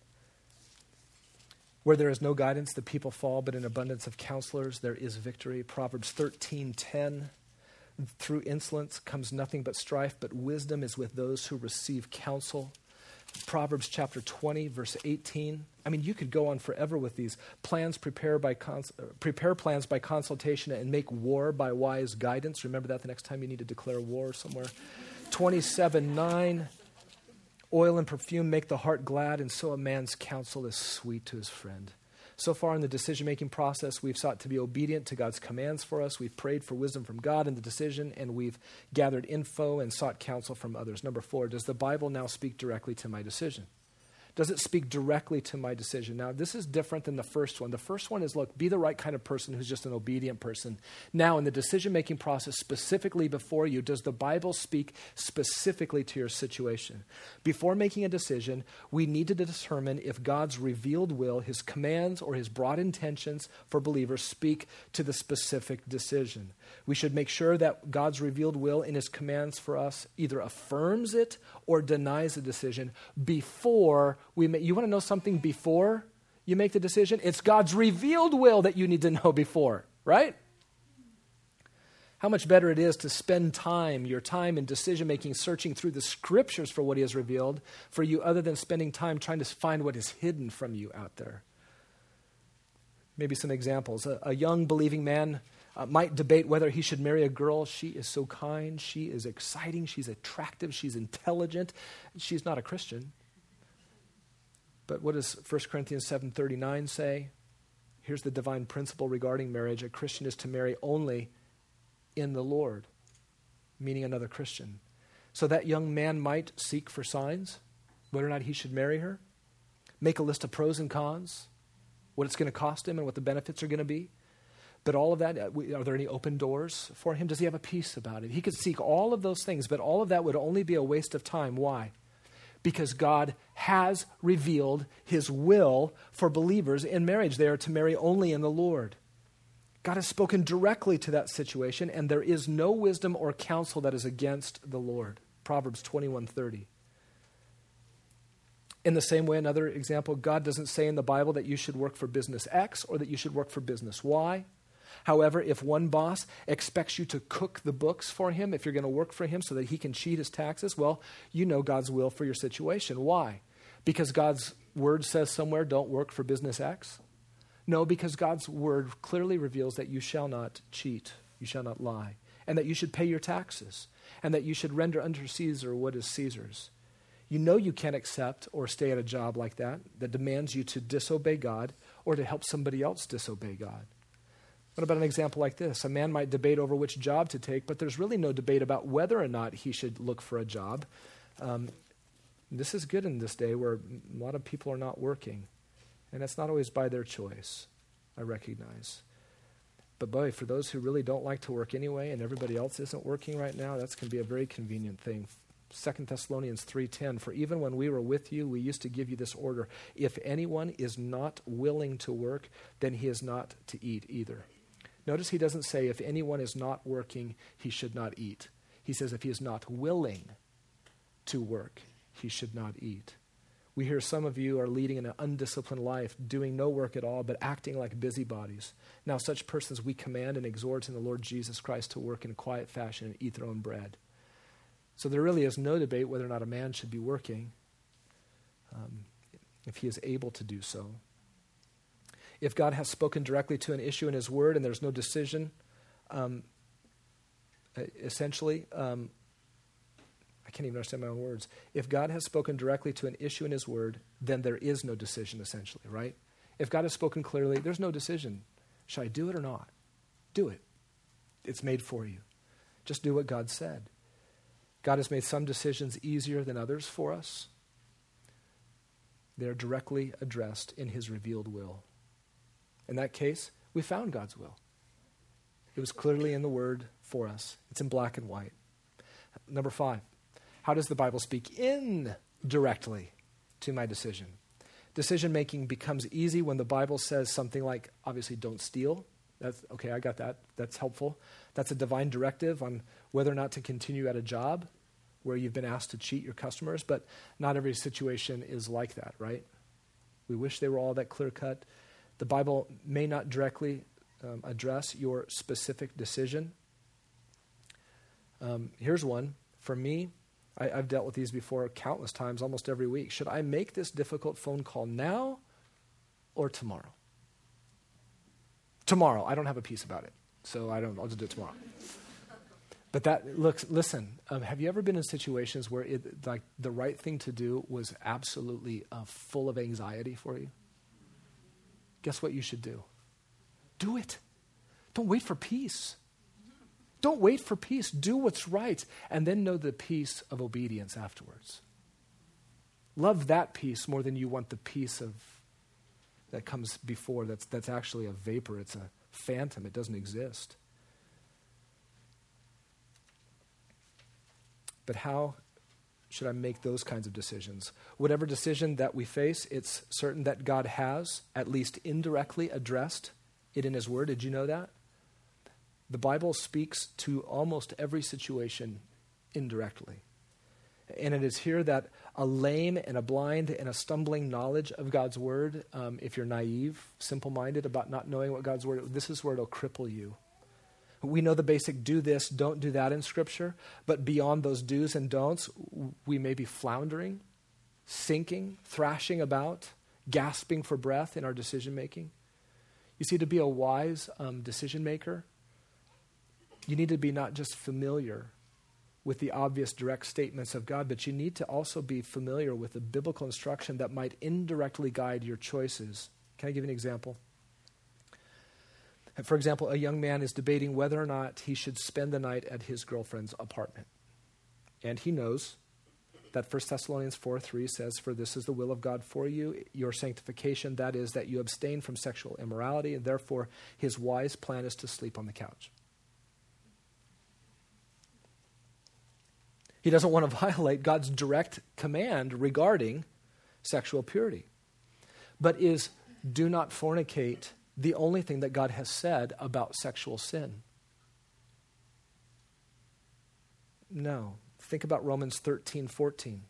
Where there is no guidance, the people fall, but in abundance of counselors, there is victory. Proverbs thirteen ten. Through insolence comes nothing but strife, but wisdom is with those who receive counsel. Proverbs chapter twenty, verse eighteen. I mean, you could go on forever with these. Plans prepare by cons- prepare plans by consultation and make war by wise guidance. Remember that the next time you need to declare war somewhere. twenty-seven nine. Oil and perfume make the heart glad, and so a man's counsel is sweet to his friend. So far in the decision-making process, we've sought to be obedient to God's commands for us. We've prayed for wisdom from God in the decision, and we've gathered info and sought counsel from others. Number four, does the Bible now speak directly to my decision? Does it speak directly to my decision? Now, this is different than the first one. The first one is, look, be the right kind of person who's just an obedient person. Now, in the decision-making process, specifically before you, does the Bible speak specifically to your situation? Before making a decision, we need to determine if God's revealed will, his commands, or his broad intentions for believers speak to the specific decision. We should make sure that God's revealed will in his commands for us either affirms it or denies the decision before we make. You want to know something before you make the decision? It's God's revealed will that you need to know before, right? How much better it is to spend time, your time in decision-making, searching through the scriptures for what he has revealed for you other than spending time trying to find what is hidden from you out there. Maybe some examples. A, a young believing man Uh, might debate whether he should marry a girl. She is so kind. She is exciting. She's attractive. She's intelligent. She's not a Christian. But what does First Corinthians seven thirty-nine say? Here's the divine principle regarding marriage. A Christian is to marry only in the Lord, meaning another Christian. So that young man might seek for signs, whether or not he should marry her, make a list of pros and cons, what it's going to cost him and what the benefits are going to be. But all of that, are there any open doors for him? Does he have a peace about it? He could seek all of those things, but all of that would only be a waste of time. Why? Because God has revealed his will for believers in marriage. They are to marry only in the Lord. God has spoken directly to that situation, and there is no wisdom or counsel that is against the Lord. Proverbs twenty-one thirty. In the same way, another example, God doesn't say in the Bible that you should work for business X or that you should work for business Y. However, if one boss expects you to cook the books for him, if you're going to work for him so that he can cheat his taxes, well, you know God's will for your situation. Why? Because God's word says somewhere, don't work for business X? No, because God's word clearly reveals that you shall not cheat, you shall not lie, and that you should pay your taxes, and that you should render unto Caesar what is Caesar's. You know you can't accept or stay at a job like that, that demands you to disobey God or to help somebody else disobey God. What about an example like this? A man might debate over which job to take, but there's really no debate about whether or not he should look for a job. Um, This is good in this day where a lot of people are not working. And that's not always by their choice, I recognize. But boy, for those who really don't like to work anyway and everybody else isn't working right now, that's going to be a very convenient thing. Second Thessalonians three ten, for even when we were with you, we used to give you this order. If anyone is not willing to work, then he is not to eat either. Notice he doesn't say if anyone is not working, he should not eat. He says if he is not willing to work, he should not eat. We hear some of you are leading an undisciplined life, doing no work at all, but acting like busybodies. Now, such persons we command and exhort in the Lord Jesus Christ to work in a quiet fashion and eat their own bread. So there really is no debate whether or not a man should be working, um, if he is able to do so. If God has spoken directly to an issue in his word and there's no decision, um, essentially, um, I can't even understand my own words. If God has spoken directly to an issue in his word, then there is no decision, essentially, right? If God has spoken clearly, there's no decision. Should I do it or not? Do it. It's made for you. Just do what God said. God has made some decisions easier than others for us. They're directly addressed in his revealed will. In that case, we found God's will. It was clearly in the word for us. It's in black and white. Number five, how does the Bible speak indirectly to my decision? Decision-making becomes easy when the Bible says something like, obviously, don't steal. That's okay, I got that. That's helpful. That's a divine directive on whether or not to continue at a job where you've been asked to cheat your customers, but not every situation is like that, right? We wish they were all that clear-cut. The Bible may not directly um, address your specific decision. Um, here's one. For me, I, I've dealt with these before countless times, almost every week. Should I make this difficult phone call now or tomorrow? Tomorrow. I don't have a peace about it, so I don't. I'll just do it tomorrow. But that, look, listen, um, have you ever been in situations where it, like the right thing to do was absolutely uh, full of anxiety for you? Guess what you should do? Do it. Don't wait for peace. Don't wait for peace. Do what's right, and then know the peace of obedience afterwards. Love that peace more than you want the peace of that comes before. That's that's actually a vapor. It's a phantom. It doesn't exist. But how should I make those kinds of decisions? Whatever decision that we face, it's certain that God has at least indirectly addressed it in his word. Did you know that? The Bible speaks to almost every situation indirectly. And it is here that a lame and a blind and a stumbling knowledge of God's word, um, if you're naive, simple-minded about not knowing what God's word is, this is where it'll cripple you. We know the basic do this, don't do that in Scripture, but beyond those do's and don'ts, we may be floundering, sinking, thrashing about, gasping for breath in our decision-making. You see, to be a wise um, decision-maker, you need to be not just familiar with the obvious direct statements of God, but you need to also be familiar with the biblical instruction that might indirectly guide your choices. Can I give you an example? For example, a young man is debating whether or not he should spend the night at his girlfriend's apartment. And he knows that First Thessalonians four three says, for this is the will of God for you, your sanctification, that is, that you abstain from sexual immorality, and therefore his wise plan is to sleep on the couch. He doesn't want to violate God's direct command regarding sexual purity. But is do not fornicate the only thing that God has said about sexual sin? No. Think about Romans thirteen fourteen.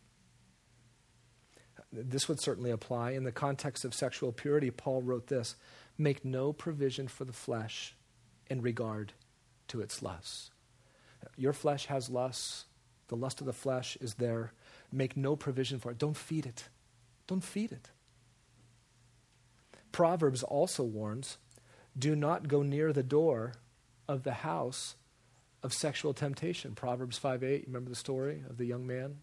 This would certainly apply. In the context of sexual purity, Paul wrote this, make no provision for the flesh in regard to its lusts. Your flesh has lusts. The lust of the flesh is there. Make no provision for it. Don't feed it. Don't feed it. Proverbs also warns, do not go near the door of the house of sexual temptation. Proverbs five eight, remember the story of the young man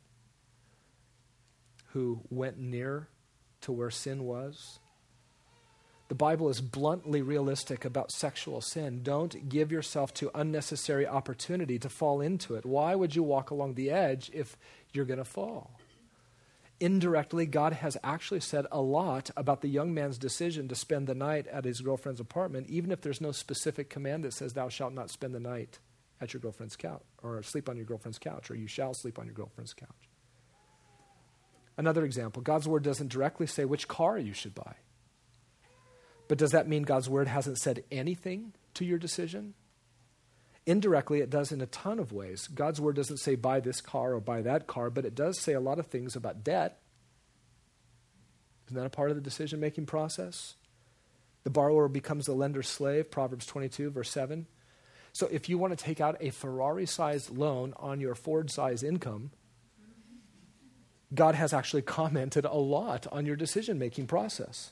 who went near to where sin was? The Bible is bluntly realistic about sexual sin. Don't give yourself to unnecessary opportunity to fall into it. Why would you walk along the edge if you're going to fall? Indirectly, God has actually said a lot about the young man's decision to spend the night at his girlfriend's apartment, even if there's no specific command that says, thou shalt not spend the night at your girlfriend's couch, or sleep on your girlfriend's couch, or you shall sleep on your girlfriend's couch. Another example, God's word doesn't directly say which car you should buy. But does that mean God's word hasn't said anything to your decision? Indirectly, it does in a ton of ways. God's word doesn't say buy this car or buy that car, but it does say a lot of things about debt. Isn't that a part of the decision-making process? The borrower becomes the lender's slave, Proverbs twenty-two, verse seven. So if you want to take out a Ferrari-sized loan on your Ford-sized income, God has actually commented a lot on your decision-making process.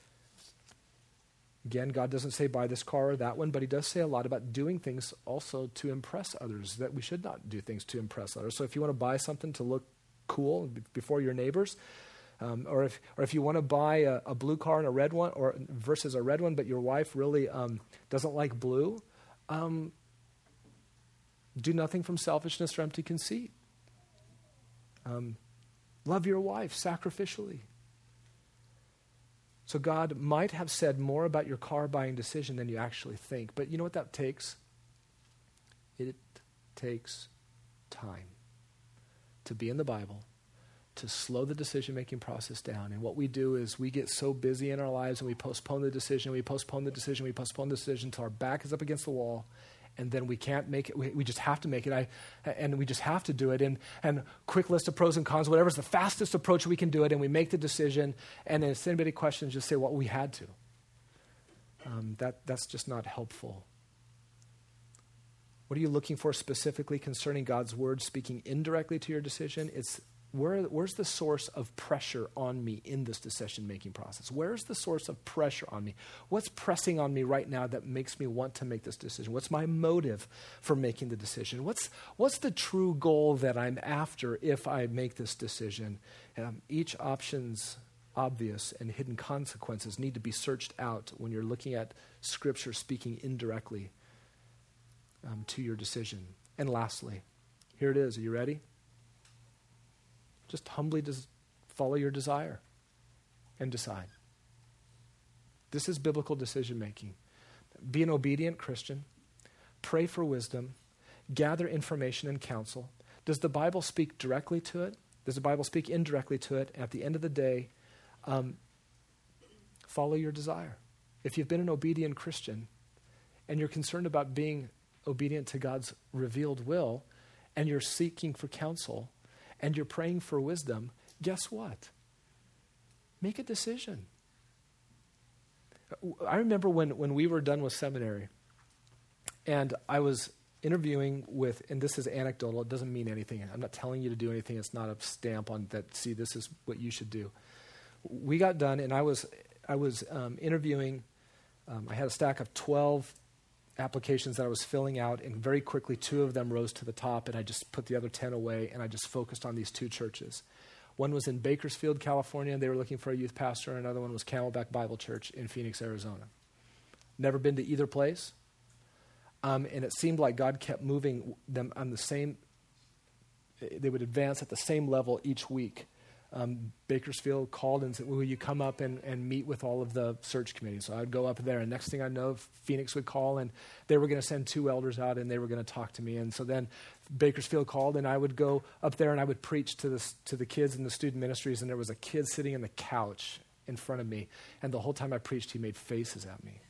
Again, God doesn't say buy this car or that one, but he does say a lot about doing things also to impress others, that we should not do things to impress others. So if you want to buy something to look cool b- before your neighbors, um, or if or if you want to buy a, a blue car and a red one, or versus a red one, but your wife really um, doesn't like blue, um, do nothing from selfishness or empty conceit. Um, love your wife sacrificially. So God might have said more about your car buying decision than you actually think. But you know what that takes? It takes time to be in the Bible, to slow the decision-making process down. And what we do is we get so busy in our lives and we postpone the decision, we postpone the decision, we postpone the decision until our back is up against the wall. And then we can't make it. We, we just have to make it. I, and we just have to do it. And, and quick list of pros and cons, whatever's the fastest approach we can do it. And we make the decision. And then if anybody questions, just say, well, we had to. Um, that, that's just not helpful. What are you looking for specifically concerning God's word speaking indirectly to your decision? It's where, where's the source of pressure on me in this decision-making process? Where's the source of pressure on me? What's pressing on me right now that makes me want to make this decision? What's my motive for making the decision? What's, what's the true goal that I'm after if I make this decision? Um, each option's obvious and hidden consequences need to be searched out when you're looking at Scripture speaking indirectly um, to your decision. And lastly, here it is. Are you ready? Just humbly des- follow your desire and decide. This is biblical decision-making. Be an obedient Christian. Pray for wisdom. Gather information and counsel. Does the Bible speak directly to it? Does the Bible speak indirectly to it? At the end of the day, um, follow your desire. If you've been an obedient Christian and you're concerned about being obedient to God's revealed will and you're seeking for counsel, and you're praying for wisdom, guess what? Make a decision. I remember when, when we were done with seminary, and I was interviewing with, and this is anecdotal, it doesn't mean anything. I'm not telling you to do anything. It's not a stamp on that, see, this is what you should do. We got done, and I was I was um, interviewing. Um, I had a stack of twelve applications that I was filling out, and very quickly two of them rose to the top, and I just put the other ten away, and I just focused on these two churches. One was in Bakersfield, California, and they were looking for a youth pastor, and another one was Camelback Bible Church in Phoenix, Arizona. Never been to either place, um, and it seemed like God kept moving them on the same, they would advance at the same level each week. Um, Bakersfield called and said, will you come up and, and meet with all of the search committees? So I would go up there, and next thing I know, Phoenix would call, and they were going to send two elders out, and they were going to talk to me. And so then Bakersfield called, and I would go up there, and I would preach to the, to the kids in the student ministries, and there was a kid sitting on the couch in front of me, and the whole time I preached, he made faces at me.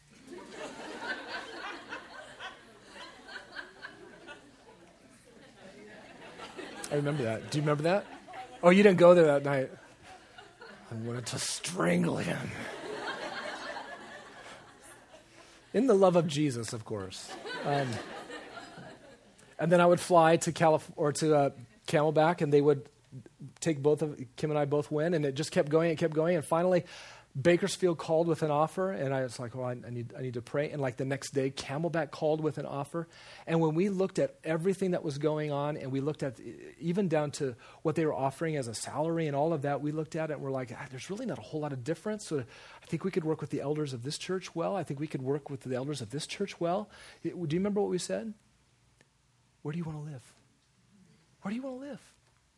I remember that. Do you remember that? Oh, you didn't go there that night. I wanted to strangle him. In the love of Jesus, of course. Um, and then I would fly to Calif- or to uh, Camelback, and they would take both of Kim and I both win, and it just kept going and kept going, and finally Bakersfield called with an offer, and I was like, well, I, I need I need to pray. And like the next day, Camelback called with an offer. And when we looked at everything that was going on, and we looked at even down to what they were offering as a salary and all of that, we looked at it and we're like, ah, there's really not a whole lot of difference. So I think we could work with the elders of this church well. I think we could work with the elders of this church well. Do you remember what we said? Where do you want to live? Where do you want to live?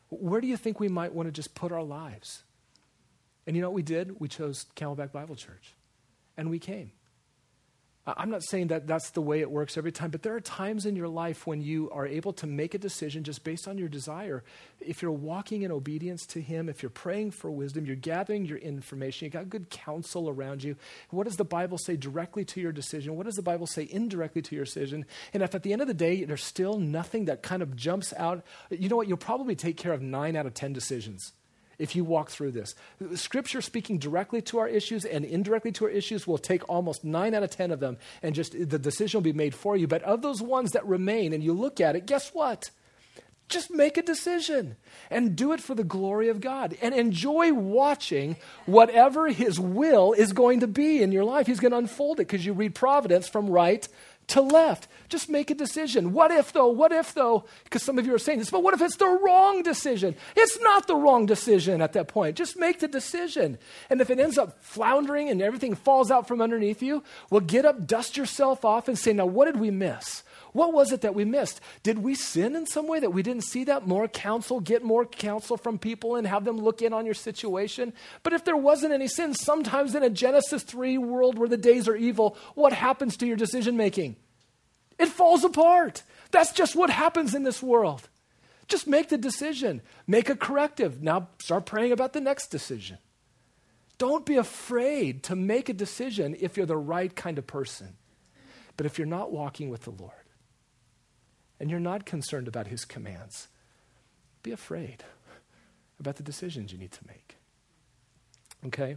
Where do you think we might want to just put our lives? And you know what we did? We chose Camelback Bible Church. And we came. I'm not saying that that's the way it works every time, but there are times in your life when you are able to make a decision just based on your desire. If you're walking in obedience to him, if you're praying for wisdom, you're gathering your information, you got good counsel around you. What does the Bible say directly to your decision? What does the Bible say indirectly to your decision? And if at the end of the day, there's still nothing that kind of jumps out, you know what? You'll probably take care of nine out of ten decisions. If you walk through this. Scripture speaking directly to our issues and indirectly to our issues will take almost nine out of ten of them and just the decision will be made for you. But of those ones that remain and you look at it, guess what? Just make a decision and do it for the glory of God and enjoy watching whatever his will is going to be in your life. He's going to unfold it because you read Providence from right to left. Just make a decision. What if though? What if though? Because some of you are saying this, but what if it's the wrong decision? It's not the wrong decision at that point. Just make the decision. And if it ends up floundering and everything falls out from underneath you, well, get up, dust yourself off and say, now what did we miss? What was it that we missed? Did we sin in some way that we didn't see that? More counsel, get more counsel from people and have them look in on your situation. But if there wasn't any sin, sometimes in a Genesis three world where the days are evil, what happens to your decision making? It falls apart. That's just what happens in this world. Just make the decision. Make a corrective. Now start praying about the next decision. Don't be afraid to make a decision if you're the right kind of person. But if you're not walking with the Lord, and you're not concerned about his commands, be afraid about the decisions you need to make. Okay?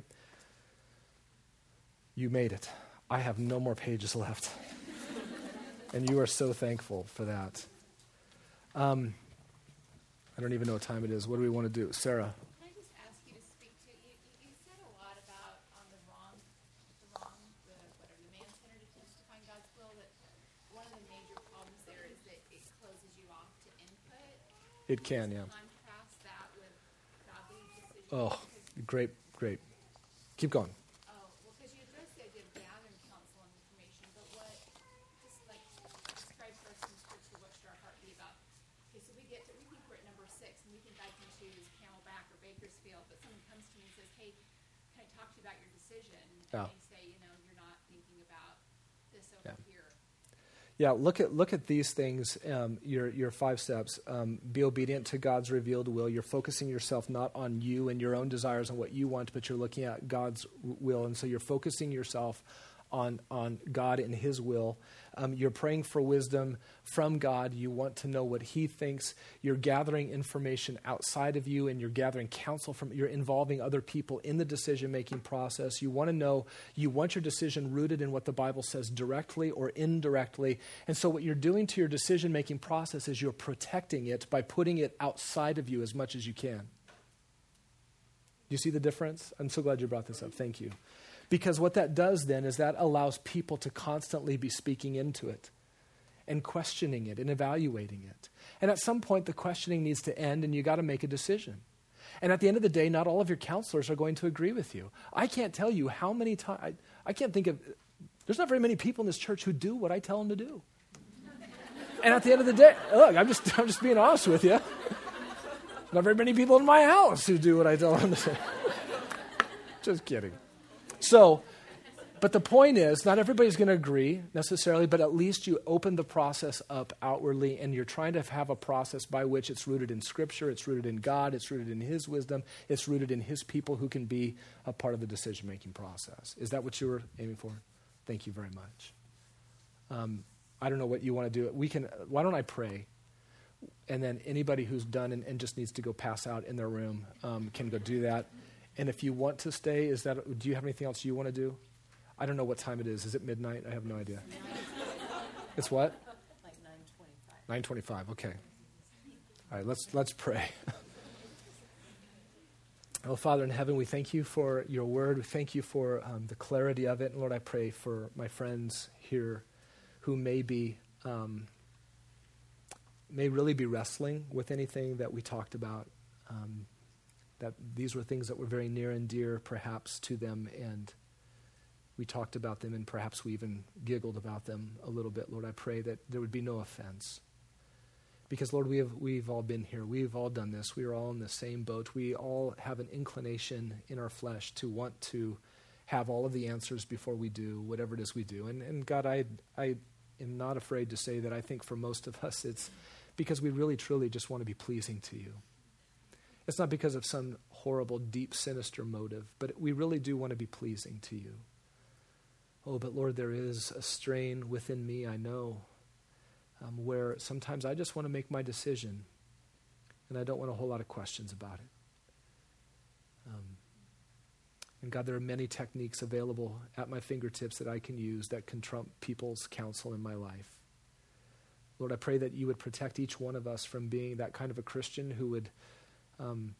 You made it. I have no more pages left. And you are so thankful for that. Um, I don't even know what time it is. What do we want to do? Sarah. Can I just ask you to speak to, you, you said a lot about on the wrong, the wrong, the whatever, the man-centered attempts to find God's will, that one of the major problems there is that it closes you off to input. It can, yeah. Contrast that with godly decisions. Oh, great, great. Keep going. Oh, well, because you addressed the idea of gathering counsel and information, but what, just like, describe for us in scripture, what should our heart be about? Okay, so we get to, we think we're at number six, and we think I can choose Camelback or Bakersfield, but someone comes to me and says, hey, can I talk to you about your decision? And Yeah. they say, you know, you're not thinking about this over Yeah. here. Yeah, look at look at these things, um, your your five steps. Um, be obedient to God's revealed will. You're focusing yourself not on you and your own desires and what you want, but you're looking at God's will. And so you're focusing yourself on, on God and his will. Um, you're praying for wisdom from God. You want to know what he thinks. You're gathering information outside of you, and you're gathering counsel from, you're involving other people in the decision-making process. You want to know, you want your decision rooted in what the Bible says directly or indirectly. And so what you're doing to your decision-making process is you're protecting it by putting it outside of you as much as you can. Do you see the difference? I'm so glad you brought this up. Thank you. Because what that does then is that allows people to constantly be speaking into it and questioning it and evaluating it. And at some point, the questioning needs to end, and you got to make a decision. And at the end of the day, not all of your counselors are going to agree with you. I can't tell you how many times, I, I can't think of, there's not very many people in this church who do what I tell them to do. And at the end of the day, look, I'm just, I'm just being honest with you. Not very many people in my house who do what I tell them to do. Just kidding. So, but the point is, not everybody's going to agree necessarily, but at least you open the process up outwardly, and you're trying to have a process by which it's rooted in Scripture, it's rooted in God, it's rooted in his wisdom, it's rooted in his people who can be a part of the decision-making process. Is that what you were aiming for? Thank you very much. Um, I don't know what you want to do. We can. Why don't I pray? And then anybody who's done and, and just needs to go pass out in their room um, can go do that. And if you want to stay, is that? Do you have anything else you want to do? I don't know what time it is. Is it midnight? I have no idea. It's what? Like nine twenty-five. nine twenty-five, okay. All right, let's let's pray. Oh, Father in heaven, we thank you for your word. We thank you for um, the clarity of it. And Lord, I pray for my friends here who may be, um, may really be wrestling with anything that we talked about. Um, that these were things that were very near and dear perhaps to them, and we talked about them, and perhaps we even giggled about them a little bit. Lord, I pray that there would be no offense. Because, Lord, we have, we've all been here. We've all done this. We are all in the same boat. We all have an inclination in our flesh to want to have all of the answers before we do whatever it is we do. And, and God, I, I am not afraid to say that I think for most of us it's because we really, truly just want to be pleasing to you. It's not because of some horrible, deep, sinister motive, but we really do want to be pleasing to you. Oh, but Lord, there is a strain within me, I know, um, where sometimes I just want to make my decision, and I don't want a whole lot of questions about it. Um, and God, there are many techniques available at my fingertips that I can use that can trump people's counsel in my life. Lord, I pray that you would protect each one of us from being that kind of a Christian who would, um,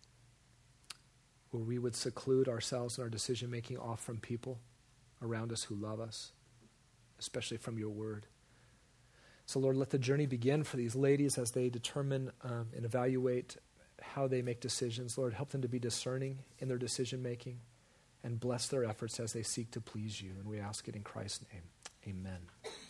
where we would seclude ourselves and our decision-making off from people around us who love us, especially from your word. So, Lord, let the journey begin for these ladies as they determine um, and evaluate how they make decisions. Lord, help them to be discerning in their decision-making and bless their efforts as they seek to please you. And we ask it in Christ's name. Amen.